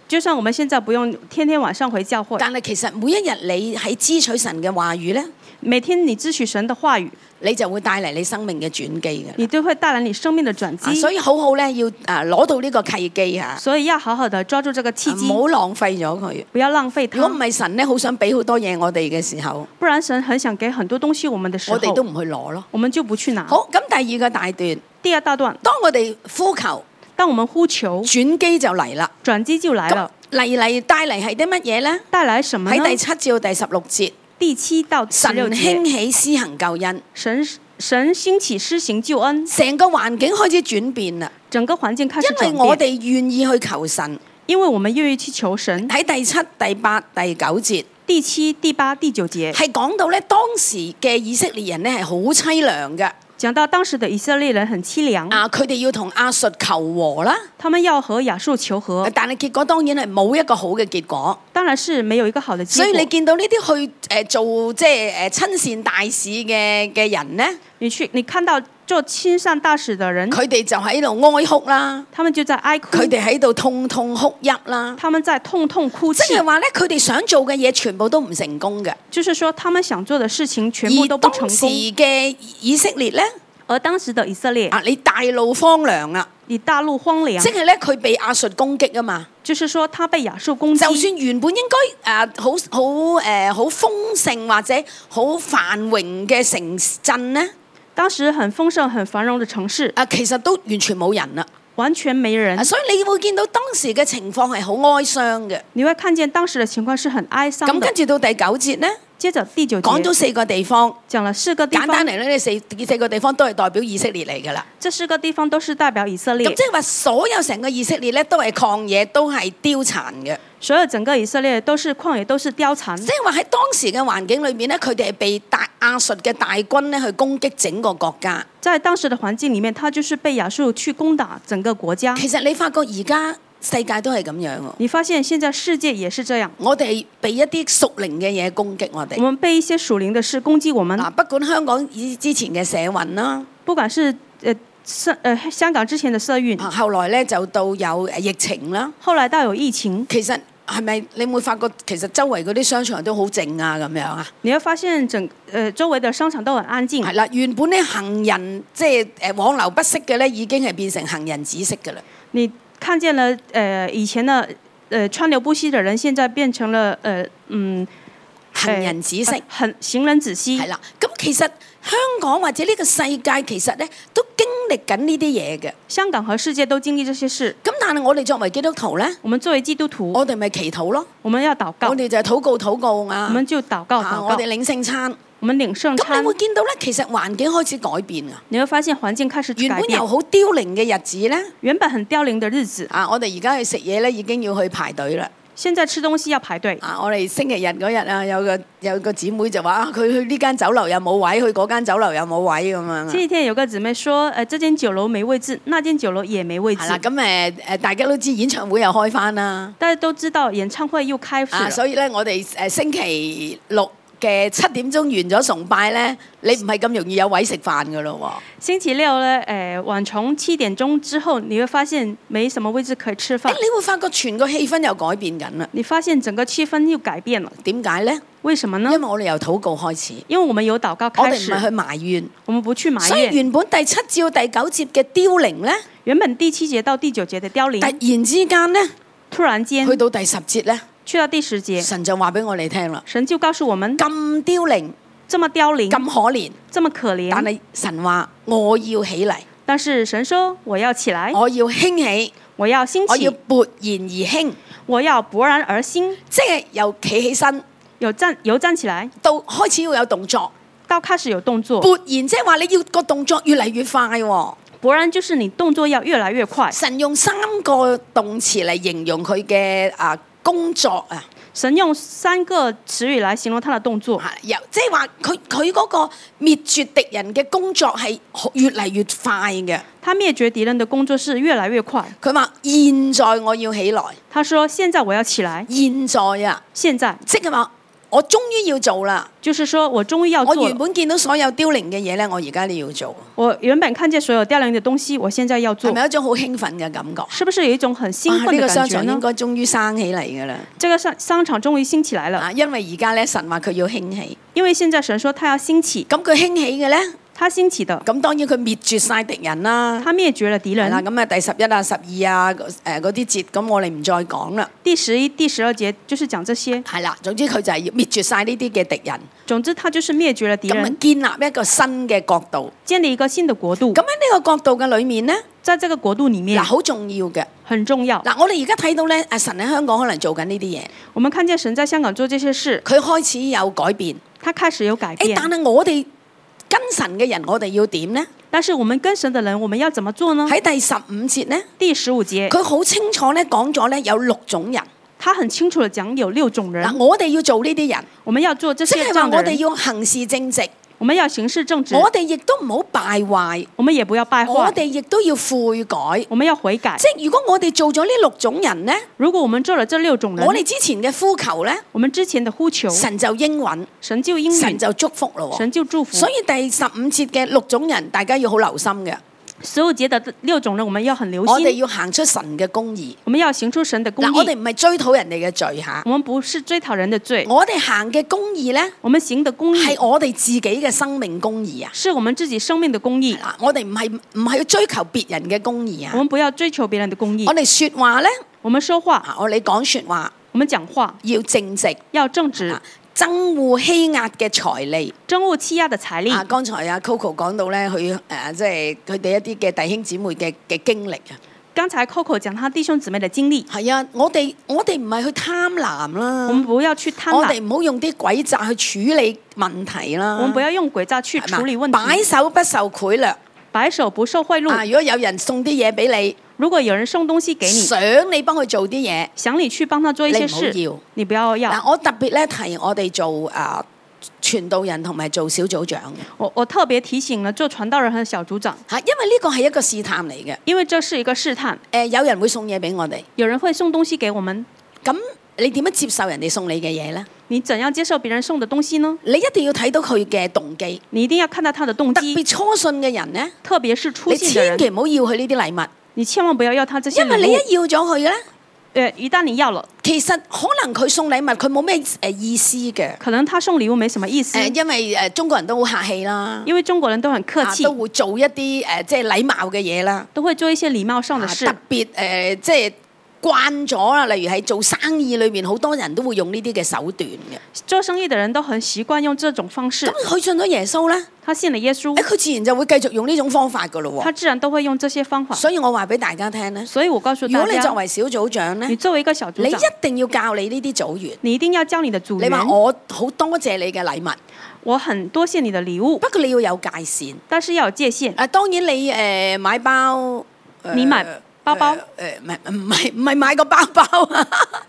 就算我們現在不用天天晚上回教會， 但係其實每一日你喺支取神嘅話語咧， 每天你支取神的話語， 你就會帶嚟你生命嘅轉機嘅。 你都會帶來你生命的轉機。 啊、所以好好咧要啊攞到呢個契機嚇， 所以要好好的抓住這個契機， 唔好浪費咗佢。 不要浪費它。 如果唔係神咧，好想俾好多嘢我哋嘅時候， 不然神很想給很多東西我們的時候， 我哋都唔去攞咯。 我們就不去拿。 好，咁第二個大段， 第二大段， 當我哋呼求， 當我們呼求， 轉機就嚟啦。 轉機就來了。 嚟嚟帶嚟係啲乜嘢咧？ 帶來什麼呢？ 喺第七至到第十六節， 第七到十神六節， 興起施行救恩， 神神興起施行救恩， 成個環境開始轉變啦。 整個環境開始轉變。 因為我哋願意去求神， 因為我們願意去求神。 喺第七、第八、第九節， 第七、第八、第九節係講到咧當時嘅以色列人咧係好凄涼嘅。 講到當時的以色列人很凄涼， 啊，佢哋要同亞述求和啦， 他們要和亞述求和， 但係結果當然係冇一個好嘅結果。 當然是沒有一個好的結果。 所以你見到呢啲去誒、呃、做即係誒親善大使嘅嘅人咧， 你去你看到做親善大使的人， 佢哋就喺度哀哭啦， 他們就在哀哭， 佢哋喺度痛痛哭泣啦， 他們在痛痛哭泣。 即係話咧，佢哋想做嘅嘢全部都唔成功嘅。 就是說，他們想做的事情全部都不成功。 而當時嘅以色列咧， 而當時的以色列啊，你大路荒涼啊， 你大路荒涼， 即係咧佢被亞述攻擊啊嘛。 就是說，他被亞述攻擊。 就算原本應該誒好好誒好豐盛或者好繁榮嘅城鎮咧， 當時很豐盛、很繁榮的城市， 啊，其實都完全冇人啦， 完全沒人。 啊，所以你會見到當時嘅情況係好哀傷嘅。 你會看見當時的情況是很哀傷的。 咁跟住到第九節咧， 接着第九節講咗四個地方， 講了四個地方。 簡單嚟咧，呢四四個地方都係代表以色列嚟㗎啦。 這四個地方都是代表以色列。 咁即係話所有成個以色列咧都係曠野，都係凋殘嘅。 所有整個以色列都是曠野，都是凋殘。 即係話喺當時嘅環境裏面咧，佢哋係被大亞述嘅大軍咧去攻擊整個國家。 在當時的環境裡面，他就是被亞述去攻打整個國家。 其實你發覺而家世界都係咁樣喎。 你發現現在世界也是這樣。 我哋被一啲屬靈嘅嘢攻擊我哋。 我們被一些屬靈的事攻擊我們。 嗱，不管香港以之前嘅社運啦， 不管是誒社誒香港之前的社運， 後來咧就到有疫情啦。 後來到有疫情。 其實係咪你會發覺其實周圍嗰啲商場都好靜啊咁樣啊？ 你會發現整誒、呃、周圍的商場都很安靜。 係啦，原本咧行人即係誒往流不息嘅咧，已經係變成行人止息嘅啦。 你看見了誒、呃、以前的誒、呃、川流不息的人，現在變成了誒、呃、嗯行人止息， 很、呃、行人止息。 係啦，咁其實香港或者呢個世界其實咧都經歷緊呢啲嘢嘅。 香港和世界都經歷這些事。 咁但係我哋作為基督徒咧， 我們作為基督徒， 我哋咪祈禱咯。 我們要禱告。 我哋就係禱告禱告啊。 我們就禱告禱告。 啊、我哋領聖餐。 我們領聖餐。 咁你會見到咧，其實環境開始改變啊。 你會發現環境開始改變。 原本由好凋零嘅日子咧， 原本很凋零嘅日子。 啊，我哋而家去食嘢咧，已經要去排隊啦。 現在吃東西要排隊。 啊！我哋星期日嗰日啊，有個有個姊妹就話啊，佢去呢間酒樓又冇位，去嗰間酒樓又冇位咁樣。 前幾天有個姊妹說，誒、呃，這間酒樓沒位置，那間酒樓也沒位置。 係啦，咁誒誒，大家都知演唱會又開翻啦。 大家都知道演唱會又開始。啊， 所以咧，我哋誒星期六嘅七點鐘完咗崇拜咧，你唔係咁容易有位食飯噶咯喎。星期六咧，誒、呃、晚從七點鐘之後，你會發現沒什麼位置可以吃飯。 你會發覺全個氣氛又改變緊啦。 你發現整個氣氛又改變了。 點解咧？ 為什麼呢？ 因為我哋由禱告開始。 因為我們由禱告開始。 我哋唔係去埋怨。 我們不去埋怨。 所以原本第七至到第九節嘅凋零咧， 原本第七節到第九節嘅凋零， 突然之間咧， 突然間去到第十節咧。 去到第十節， 神就話俾我哋聽啦。 神就告訴我們： 咁凋零， 這麼凋零， 咁可憐， 這麼可憐。 但係神話我要起嚟。 但是神說我要起來， 我要興起， 我要興起， 我要勃然而興， 我要勃然而興。 即係由企起身， 由站由站起來， 到開始要有動作， 到開始有動作。 勃然即係話你要個動作越嚟越快喎。 勃然就是你動作要越來越快。 神用三個動詞嚟形容佢嘅啊工作啊。 神用三個詞語來形容他的動作， 由即係話佢佢嗰個滅絕敵人嘅工作係越嚟越快嘅。 他滅絕敵人的工作是越來越快。 佢話現在我要起來。 他說現在我要起來。 現在啊， 現在即係話我終於要做啦。 就是說我終於要做了。 我原本見到所有凋零嘅嘢咧，我而家都要做。 我原本看見所有凋零嘅東西，我現在要做。 係咪一種好興奮嘅感覺？ 是不是有一種很興奮嘅感覺呢？ 呢個商場應該終於生起嚟㗎啦。 這個商商場終於興起來了。 啊，因為而家咧神話佢要興起。 因為現在神說他要興起。 咁佢興起嘅咧？ 他興起的。 咁當然佢滅絕晒敵人啦。 他滅絕了敵人。 係啦，咁啊第十一啊、十二啊誒嗰啲節，咁我哋唔再講啦。 第十一、第十二節就是講這些。 係啦，總之佢就係要滅絕晒呢啲嘅敵人。 總之，他就是滅絕了敵人。 咁建立一個新嘅國度。 建立一個新的國度。 咁喺呢個國度嘅裏面呢， 在這個國度裡面， 嗱好重要嘅， 很重要。 嗱，我哋而家睇到咧，啊神喺香港可能做緊呢啲嘢。 我們看見神在香港做這些事， 佢開始有改變。 他開始有改變。 誒，但係我哋跟神嘅人，我哋要點呢？ 但是我們跟神的人，我們要怎麼做呢？ 喺第十五節呢？ 第十五節， 佢好清楚咧講咗咧有六種人。 他很清楚地講有六種人。 嗱，我哋要做呢啲人， 我們要做這些這樣的人。 即係話我哋要行事正直。 我們要行事正直。 我哋亦都唔好敗壞。 我們也不要敗壞。 我哋亦都要悔改。 我們要悔改。 即係如果我哋做咗呢六種人呢？ 如果我們做了這六種人， 我哋之前嘅呼求呢？ 我們之前的呼求， 神就應允， 神就應允， 神就祝福咯。 神就祝福。 所以第十五節嘅六種人，大家要好留心嘅。 十五節的六種人，我們要很留心。 我哋要行出神嘅公義。 我們要行出神的公義。 嗱，我哋唔係追討人哋嘅罪嚇。 我們不是追討人的罪。 我哋行嘅公義咧， 我們行的公義係我哋自己嘅生命公義啊。 是我們自己生命的公義。 嗱，我哋唔係唔係要追求別人嘅公義啊。 我們不要追求別人的公義。 我哋説話咧， 我們說話， 我哋講説話， 我們講話要正直， 要正直。 憎惡欺壓嘅財利， 憎惡欺壓嘅財利。 啊，剛才阿 Coco 講到咧，佢誒即係佢哋一啲嘅弟兄姊妹嘅嘅經歷啊。 剛才 Coco 講他弟兄姊妹嘅經歷。 係啊，我哋我哋唔係去貪婪啦。 我們不要去貪婪。 我哋唔好用啲詭詐去處理問題啦。 我們不要用詭詐去處理問題。 擺手不受賄賂， 擺手不受賄賂。 啊，如果有人送啲嘢俾你。 如果有人送東西給你， 想你幫佢做啲嘢， 想你去幫他做一些事， 你唔好要， 你不要要。 嗱，我特別咧提我哋做啊傳道人同埋做小組長嘅。 我我特別提醒了做傳道人和小組長， 嚇，因為呢個係一個試探嚟嘅。 因為這是一個試探。 誒，有人會送嘢俾我哋， 有人會送東西給我們， 咁你點樣接受人哋送你嘅嘢咧？ 你怎樣接受別人送的東西呢？ 你一定要睇到佢嘅動機， 你一定要看到他的動機。 特別初信嘅人咧， 特別是初信嘅人， 你千祈唔好要佢呢啲禮物。 你千萬不要要他這些禮物， 因為你一要咗佢咧， 誒，一旦你要了， 其實可能佢送禮物佢冇咩誒意思嘅。 可能他送禮物沒什麼意思。 誒，因為誒中國人都好客氣啦， 因為中國人都很客氣， 啊、都會做一啲誒即係禮貌嘅嘢啦， 都會做一些禮貌上的事。 啊、特別誒、呃、即係。慣咗啦，例如係做生意裏面，好多人都會用呢啲嘅手段嘅。 做生意的人都很習慣用這種方式。 咁佢信咗耶穌咧， 他信了耶穌， 誒佢自然就會繼續用呢種方法噶咯喎。 他自然都會用這些方法。 所以我話俾大家聽咧， 所以我告訴大家， 如果你作為小組長咧， 你作為一個小組長， 你一定要教你呢啲組員， 你一定要教你的組員。 你話我好多謝你嘅禮物， 我很多謝你的禮物， 不過你要有界線， 但是要有界限。 啊，當然你誒、呃、買包，呃、 你買包包， 誒唔係唔係唔係買個包包啊！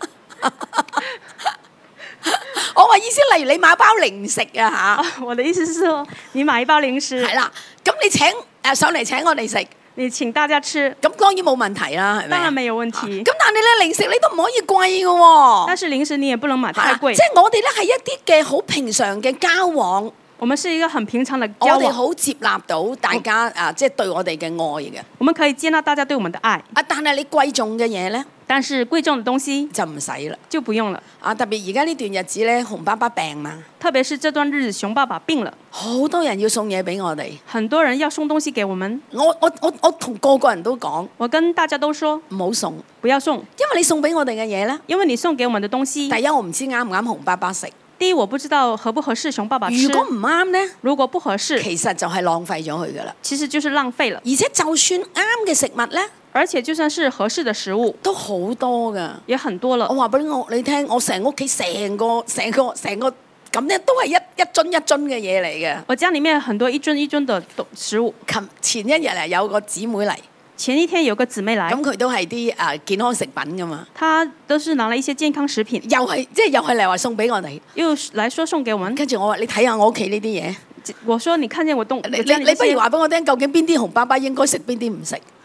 我話意思，例如你買包零食啊嚇、啊。 我的意思是說，你買一包零食。 係啦，咁你請誒、呃、上嚟請我哋食， 你請大家吃， 咁當然冇問題啦，係咪？ 當然沒有問題。 咁、啊、但係咧零食你都唔可以貴嘅喎。 但是零食你也不能買太貴。 即係我哋咧係一啲嘅好平常嘅交往。 我們是一個很平常的交往， 我哋好接納到大家啊，即係對我哋嘅愛嘅。 我們可以接納大家對我們的愛。 啊，但係你貴重嘅嘢咧， 但是貴重的東西就唔使啦， 就不用了。 啊，特別而家呢段日子咧，熊爸爸病嘛， 特別是這段日子熊爸爸病了， 好多人要送嘢俾我哋， 很多人要送東西給我們。 我我我我同個個人都講， 我跟大家都說唔好送， 不要送， 因為你送俾我哋嘅嘢咧， 因為你送給我們的東西， 第一我唔知啱唔啱熊爸爸食。 第一，我不知道合不合適熊爸爸吃。 如果唔啱呢？ 如果不合適， 其實就係浪費咗佢噶啦。 其實就是浪費了。 而且就算啱嘅食物呢， 而且就算是合適的食物， 都好多噶， 也很多了。 我話俾我你聽，我成屋企成個成個成個咁咧，都係一一樽一樽嘅嘢嚟嘅。 我家裡面很多一樽一樽的食物。 琴前一日啊，有個姊妹嚟。 前一天有個姊妹來， 咁佢都係啲誒健康食品噶嘛。 她都是拿了一些健康食品， 又係即係又係嚟話送俾我哋， 又來說送給我們。 跟住我話你睇下我屋企呢啲嘢， 我說你看見我東， 你你你不如話俾我聽，究竟邊啲熊爸爸應該食，邊啲唔食？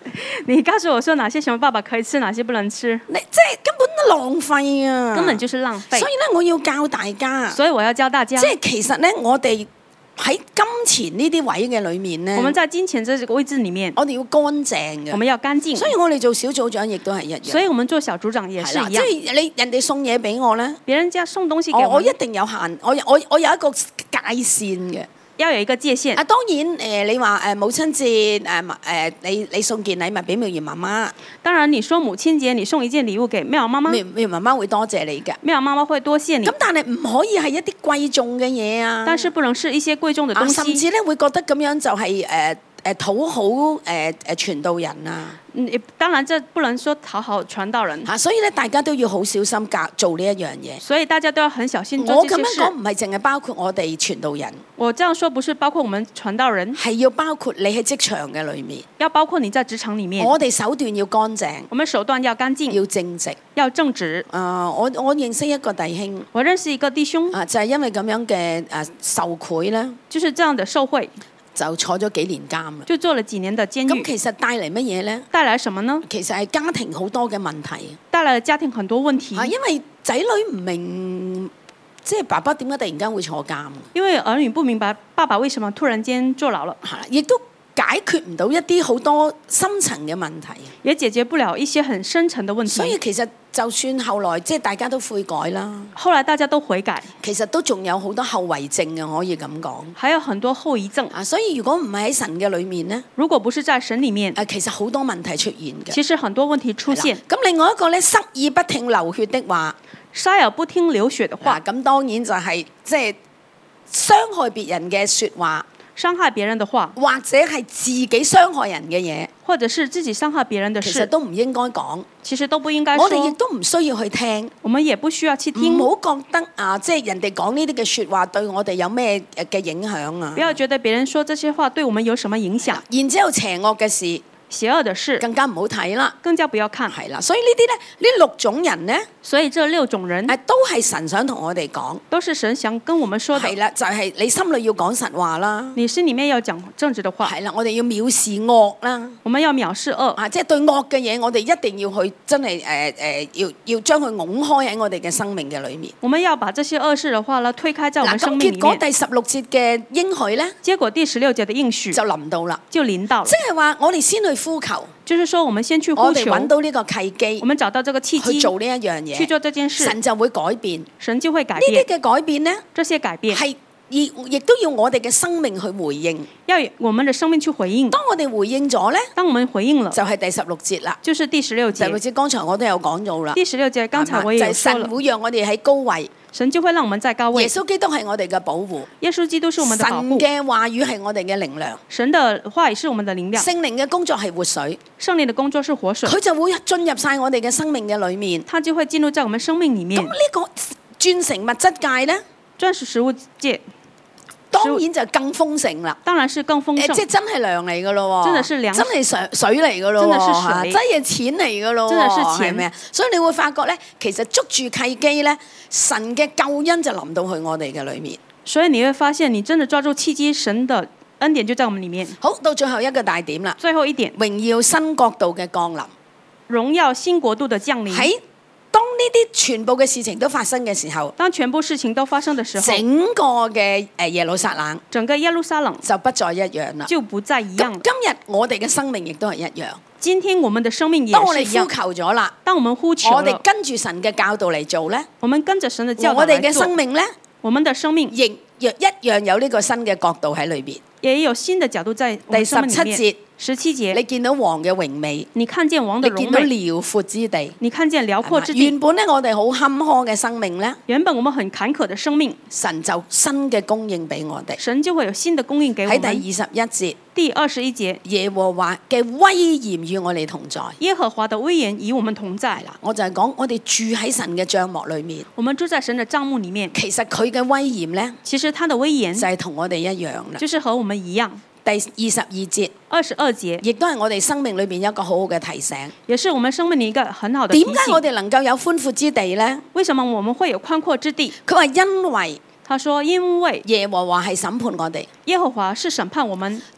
你告訴我說哪些熊爸爸可以吃，哪些不能吃， 你即係根本都浪費啊！ 根本就是浪費。 所以咧，我要教大家， 所以我要教大家， 即係其實咧，我哋喺金錢呢啲位嘅裏面咧， 我們在金錢這個位置裡面， 我哋要乾淨嘅， 我們要乾淨。 所以我哋做小組長亦都係一樣。 所以我們做小組長也是一樣。 即係你人哋送嘢俾我咧， 別人家送東西給我， 我我一定有限，我我我有一個界線嘅。 要有一個界限。 啊，當然誒、呃，你話誒母親節誒誒，你你送件禮物俾妙兒媽媽。 當然，你說母親節你送一件禮物給妙兒媽媽， 妙妙兒媽媽會多謝你嘅。 妙兒媽媽會多謝你。 咁但係唔可以係一啲貴重嘅嘢啊。 但是不能是一些貴重嘅東西。 啊、甚至咧會覺得咁樣就係誒誒討好誒誒傳道人啊。 嗯，當然，這不能說討好傳道人。 嚇、啊，所以咧大家都要好小心教做呢一樣嘢。 所以大家都要很小心做我咁這些事。 樣講唔係淨係包括我哋傳道人。 我這樣說不是包括我們傳道人， 係要包括你喺職場嘅裏面。 要包括你在職場裡面。 我哋手段要乾淨。 我們手段要乾淨。 要正直。 要正直。 啊、呃，我我認識一個弟兄。 我認識一個弟兄。 啊，就係、是、因為咁樣嘅誒受賄咧。 就是這樣的受賄。 就坐咗幾年監啦， 就做了幾年的監獄。 咁其實帶嚟乜嘢咧？ 帶來什麼呢？ 其實係家庭好多嘅問題。 帶來家庭很多問題。 啊，因為仔女唔明，即係爸爸點解突然間會坐監？ 因為兒女不明白爸爸為什麼突然間坐牢了。 係，亦都解決唔到一啲好多深層嘅問題， 也解決不了一些很深層的問題。 所以其實就算後來即係大家都悔改啦， 後來大家都悔改， 其實都仲有好多後遺症嘅，可以咁講。 還有很多後遺症啊，所以如果唔係喺神嘅裏面呢， 如果不是在神裡面， 誒，其實好多問題出現嘅。 其實很多問題出現。 咁另外一個咧，塞耳不聽流血的話， 塞耳不聽流血的話， 咁當然就係即係傷害別人嘅説話。 傷害別人的話， 或者係自己傷害人嘅嘢， 或者是自己傷害別人的事， 其實都唔應該講。 其實都不應該說。 我哋亦都唔需要去聽。 我們也不需要去聽。 唔好覺得啊，即係人哋講呢啲嘅説話對我哋有咩嘅影響啊？ 不要覺得別人說這些話對我們有什麼影響。 然之後邪惡嘅事。 邪惡的事更加唔好睇啦， 更加不要看。 係啦，所以呢啲咧，呢六種人咧， 所以這六種人， 誒都係神想同我哋講， 都是神想跟我們說的。 係啦，就係、是、你心裏要講實話啦， 你心裡面要講正直的話。 係啦，我哋要藐視惡啦， 我們要藐視惡啊，即係對惡嘅嘢，我哋一定要去真係誒誒，要要將佢拱開喺我哋嘅生命嘅裏面。 我們要把這些惡事的話呢推開在我們生命裡面。 嗱，咁結果第十六節嘅應許咧， 結果第十六節嘅應許就臨到啦， 就臨到了。 即係話我哋先去呼求。 就是說，我們先去呼求， 我哋揾到呢個契機， 我們找到這個契機去做呢一樣嘢， 去做這件事， 神就會改變， 神就會改變。 呢啲嘅改變呢， 這些改變係亦亦都要我哋嘅生命去回應， 要我們的生命去回應。 當我哋回應咗呢， 當我們回應了， 就係、是、第十六節啦， 就是第十六節。 第十六節剛才我都有講到啦， 第十六節剛才我也有說了， 就係、神會讓我哋喺高位。 神就會讓我們在高位。 耶穌基督係我哋嘅保護。 耶穌基督是我們的保護。 神嘅話語係我哋嘅靈糧。 神的話語是我們的靈糧。 聖靈嘅工作係活水。 聖靈的工作是活水。 佢就會進入晒我哋嘅生命嘅裏面。 他就會進入在我們生命裡面。 咁呢個轉成物質界咧？ 轉是食物界。 當然就更豐盛啦， 當然是更豐盛， 即係真係糧嚟噶咯， 真的是糧， 真係水水嚟噶咯， 真的是水， 真係錢嚟噶咯， 真的是錢， 係咪啊？所以你會發覺咧，其實捉住契機咧，神嘅救恩就臨到去我哋嘅裏面。 所以你會發現，你真的抓住契機，神的恩典就在我們裡面。 好，到最後一個大點啦， 最後一點， 榮耀新國度嘅降臨， 榮耀新國度的降臨。 喺當呢啲全部嘅事情都發生嘅時候， 當全部事情都發生嘅時候， 整個嘅誒耶路撒冷， 整個耶路撒冷就不再一樣啦， 就不再一樣。 今日我哋嘅生命亦都係一樣。 今天我們的生命也是一樣。 當我哋呼求咗啦， 當我們呼求， 我哋跟住神嘅教導嚟做咧， 我們跟着神嘅教導我哋嘅生命咧， 我們的生命亦亦一樣有呢個新嘅角度喺裏邊， 也有新的角度在我們生命裡面。 第十七節。 十七節， 你見到王嘅榮美， 你看見王的榮美， 你見到遼闊之地， 你看見遼闊之地。 原本咧，我哋好坎坷嘅生命咧， 原本我們很坎坷的生命， 神就新嘅供應俾我哋。 神就會有新的供應給我們。 喺第二十一節， 第二十一節， 耶和華嘅威嚴與我哋同在。 耶和華的威嚴與我們同在。 啦，我就係講我哋住喺神嘅帳幕裏面。 我們住在神嘅帳幕裡面。 其實佢嘅威嚴咧， 其實他的威嚴就係同我哋一樣啦， 就是和我們一樣。 第二十二節， 二十二節，亦都係我哋生命裏邊一個好好嘅提醒。 也是我們生命裡一個很好的提醒。 點解我哋能夠有寬闊之地呢？ 為什麼我們會有寬闊之地？ 佢話因為， 他說因為耶和華係審判我哋。 耶和華是審判我們。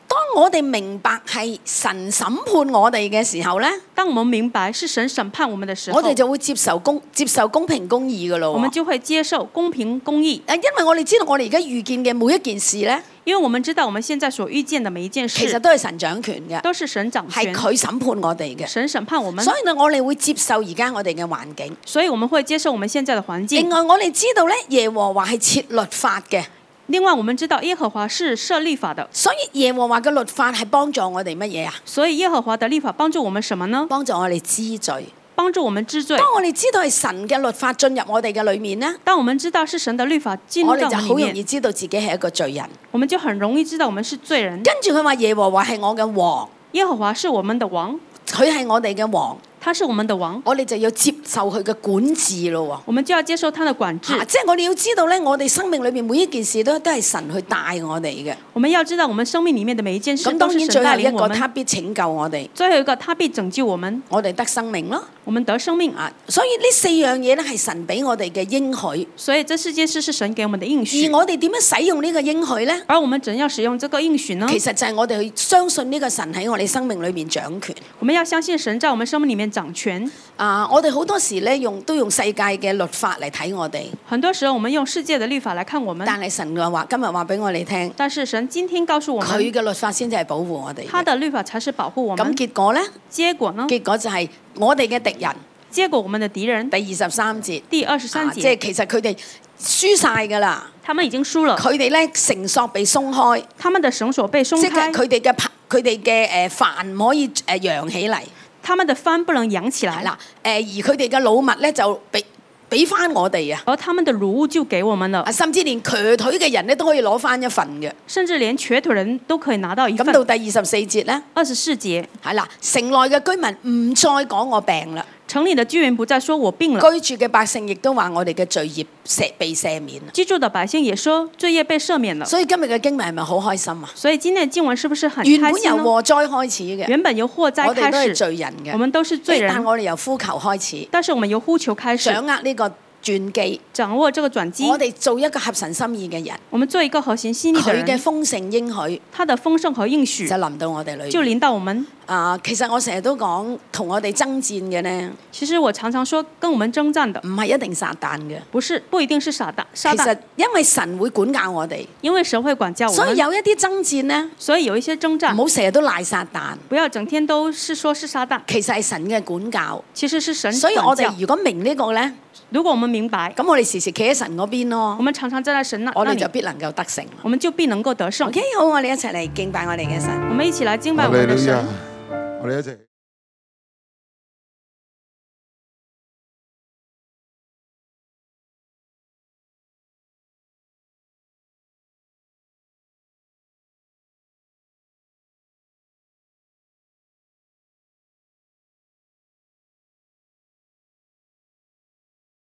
當我哋明白係神審判我哋嘅時候咧， 當我們明白是神審判我們的時候， 我哋就會接受公接受公平公義噶咯。 我們就會接受公平公義。 啊，因為我哋知道我哋而家遇見嘅每一件事咧， 因為我們知道我們現在所遇見的每一件事， 其實都係神掌權嘅， 都是神掌權， 係佢審判我哋嘅。 神審判我們， 所以呢，我哋會接受而家我哋嘅環境。 所以我們會接受我們現在的環境。 另外，我哋知道咧，耶和華係設律法嘅。 另外，我們知道耶和華是設律法的， 所以耶和華嘅律法係幫助我哋乜嘢啊？ 所以耶和華的律法幫助我們什麼呢？ 幫助我哋知罪， 幫助我們知罪。 當我哋知道係神嘅律法進入我哋嘅裏面呢， 當我們知道是神的律法進入到我們裏面， 我哋就好容易知道自己係一個罪人。 我們就很容易知道我們是罪人。 跟住佢話耶和華係我嘅王， 耶和華是我們的王， 佢係我哋嘅王。 他是我們的王， 我哋就要接受佢嘅管治咯。 我們就要接受他的管治。 啊、即係我哋要知道咧，我哋生命裏面每一件事都都係神去帶我哋嘅。 我們要知道我們生命裡面的每一件事咁當然最後一個，他他必拯救我哋。 最後一個，他必拯救我們， 我哋得生命咯。 我們得生命啊！所以呢四樣嘢咧係神俾我哋嘅應許。 所以這四件事是神給我們的應許。 而我哋點樣使用呢個應許咧？ 而我們怎樣使用這個應許呢？ 其實就係我哋去相信呢個神喺我哋生命裏面掌權。 我們要相信神在我們生命裡面掌權。 啊！我哋好多時咧用都用世界嘅律法嚟睇我哋。 很多時候我們用世界的律法來看我們。 但係神嘅話今日話俾我哋聽。 但是神今天告訴我們， 佢嘅律法先至係保護我哋。 他的律法才是保護我們。 咁結果咧？ 結果呢？ 結果就係我哋嘅敵人。 結果我們的敵人。 第二十三節。 第二十三節。 啊、即係其實佢哋輸晒㗎啦。 他們已經輸了。 佢哋咧繩索被鬆開。 他們的繩索被鬆開。 即係佢哋嘅佢哋嘅誒帆唔可以誒揚起嚟。 他們的帆不能揚起來。 嗱，誒而佢哋嘅擄物咧就俾俾翻我哋啊。 而他們的擄物就給我們了。 啊，甚至連瘸腿嘅人咧都可以攞翻一份嘅。 甚至連瘸腿人都可以拿到一份。 咁到第二十四節咧？ 二十四節。 係啦，城內嘅居民唔再講我病啦。 城裡的居民不再說我病了。 居住嘅百姓亦都話我哋嘅罪孽赦被赦免。 居住的百姓也說罪孽被赦免了。 所以今日嘅經文係咪好開心啊？ 所以今天的經文是不是很開心呢？ 原本由禍災開始嘅。 原本由禍災開始。 我哋都係罪人嘅。 我們都是罪人。 但我哋由呼求開始。 但是我們由呼求開始。 掌握呢個轉機， 掌握這個轉機。 我哋做一個合神心意嘅人。 我們做一個合神心意嘅人。 佢嘅豐盛應許， 他的豐盛和應許就臨到我哋裏面。 就臨到我們。 啊，其實我成日都講，同我哋爭戰嘅呢。 其實我常常說，跟我們爭戰的唔係一定撒旦嘅。 不是，不一定是撒旦。撒旦。 其實因為神會管教我哋。 因為神會管教我們。 所以有一啲爭戰呢。 所以有一些爭戰。 唔好成日都賴撒旦。 不要整天都是說是撒旦。 其實係神嘅管教。 其實是神管教。 所以我哋如果明呢個呢， 如果我們明白， 咁我哋時時企喺神嗰邊咯。 我們常常站在神那， 我哋就必能夠得勝。 我們就必能夠得勝。 OK， 好，我哋一齊嚟敬拜我哋嘅神。 我們一起來敬拜我們的神。 我哋一齊。